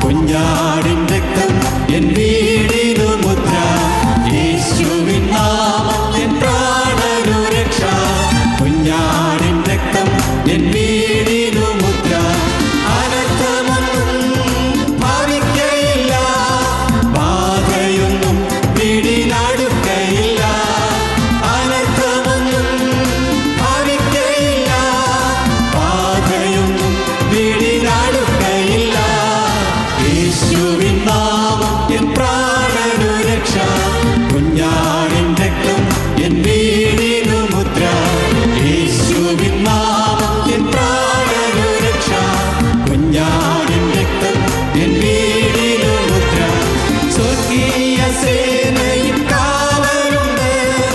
കുഞ്ഞാടിൻ രക്തം എൻ വീടിനു മുദ്ര. യേശുവിൻ നാമം എൻ പ്രാണനു രക്ഷ. കുഞ്ഞാടിൻ രക്തം എൻ വീടിനു മുദ്ര. അനർത്ഥമൊന്നും ഭാവിക്കയില്ല, ബാധയൊന്നും വീടിനടുക്കയില്ല. അനർത്ഥമൊന്നും ഭാവിക്കയില്ല, ബാധയൊന്നും വീടിനടുക്കയില്ല. യേശുവിൻ നാമം എൻ പ്രാണനു രക്ഷ. കുഞ്ഞാടിൻ രക്തം എൻ വീടിനു മുദ്ര. യേശുവിൻ നാമം എൻ പ്രാണനു രക്ഷ. കുഞ്ഞാടിൻ രക്തം എൻ വീടിനു മുദ്ര. സ്വർഗീയ സേനയിൽ കാവലുണ്ട്,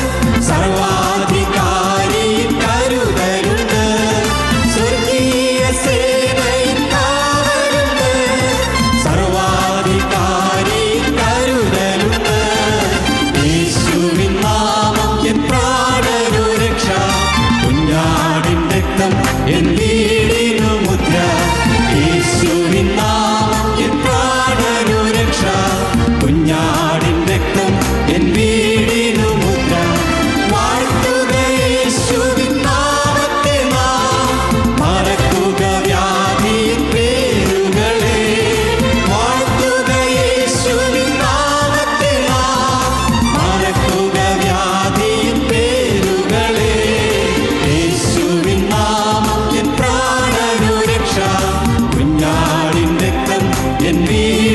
സർവാധികാരിയിൽ കരുതലുണ്ട്. സ്വർഗീയ സേനയിൽ കാവലുണ്ട്, സർവാധികാരിയിൽ കരുതലുണ്ട്. യേശുവിൻ നാമം എൻ പ്രാണനു രക്ഷ. കുഞ്ഞാടിൻ രക്തം എൻ വീടിനു മുദ്ര. യേശുവിൻ നാമം എൻ പ്രാണനു രക്ഷ. കുഞ്ഞാടിൻ രക്തം എൻ വീടിനു മുദ്ര. വാഴ്ത്തുക യേശുവിൻ നാമത്തെ നാം, മറക്കുക വ്യാധിയിൻ പേരുകളെ. വാഴ്ത്തുക യേശുവിൻ നാമത്തെ നാം, മറക്കുക വ്യാധിയിൻ പേരുകളെ. യേശുവിൻ നാമം എൻ പ്രാണനു രക്ഷ. കുഞ്ഞാടിൻ രക്തം എൻ വീടിനു